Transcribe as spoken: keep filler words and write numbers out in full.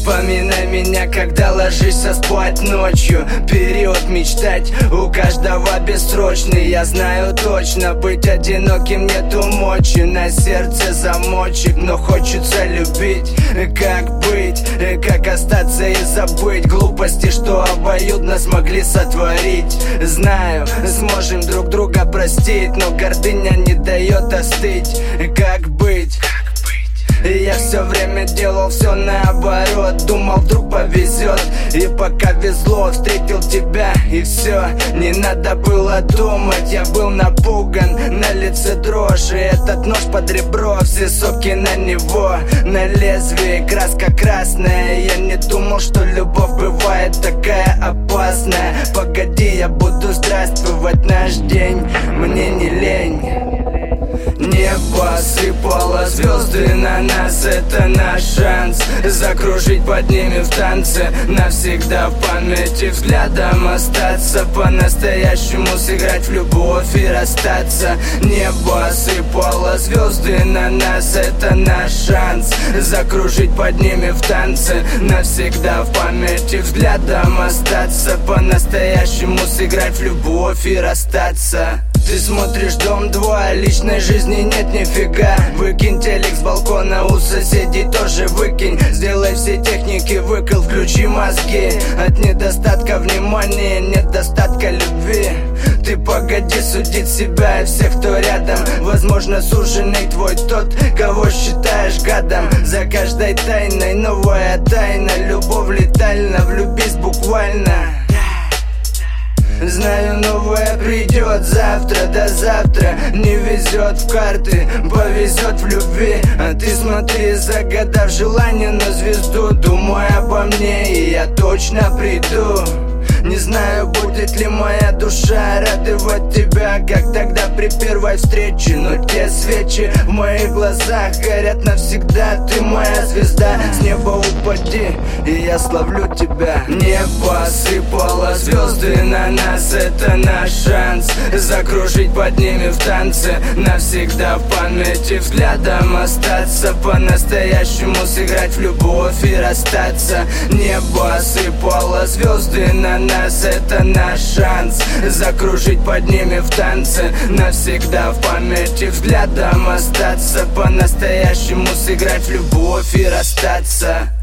Вспоминай меня, когда ложишься спать ночью. Период мечтать у каждого бессрочный. Я знаю точно, быть одиноким нету мочи. На сердце замочек, но хочется любить. Как быть, как остаться и забыть глупости, что обоюдно смогли сотворить. Знаю, сможем друг друга простить, но гордыня не дает остыть. Как быть? Я все время делал все наоборот. Думал, вдруг повезет. И пока везло, встретил тебя, и все. Не надо было думать, я был напуган. На лице дрожь, и этот нож под ребро. Все соки на него, на лезвии краска красная. Я не думал, что любовь бывает такая опасная. Погоди, я буду здравствовать наш день. Мне не лень. Небо сыпало звезды на нас, это наш шанс закружить под ними в танце, навсегда в памяти взглядом остаться, по-настоящему сыграть в любовь и расстаться. Небо сыпало звезды на нас, это наш шанс закружить под ними в танце, навсегда в памяти взглядом остаться, по-настоящему сыграть в любовь и расстаться. Ты смотришь «Дом-два», личной жизни нет нифига. Выкинь телек с балкона, у соседей тоже выкинь. Сделай все техники выкл, включи мозги. От недостатка внимания нет достатка любви. Ты погоди судить себя и всех, кто рядом. Возможно, суженый твой тот, кого считаешь гадом. За каждой тайной новая тайна. Любовь летальна, влюбись буквально. Знаю, новое придет завтра, до завтра. Не везет в карты, повезет в любви. А ты смотри, загадав желание на звезду. Думай обо мне, и я точно приду. Не знаю, будет ли моя душа радовать тебя, как тогда при первой встрече. Но те свечи в моих глазах горят навсегда. Ты моя звезда, с неба упади, и я славлю тебя. Небо сыпало звезды на нас, это наш шанс закружить под ними в танце, навсегда в памяти взглядом остаться, по-настоящему сыграть в любовь и расстаться. Небо сыпало звезды на нас, это наш шанс закружить под ними в танце, навсегда в памяти взглядом остаться, по-настоящему сыграть в любовь и расстаться.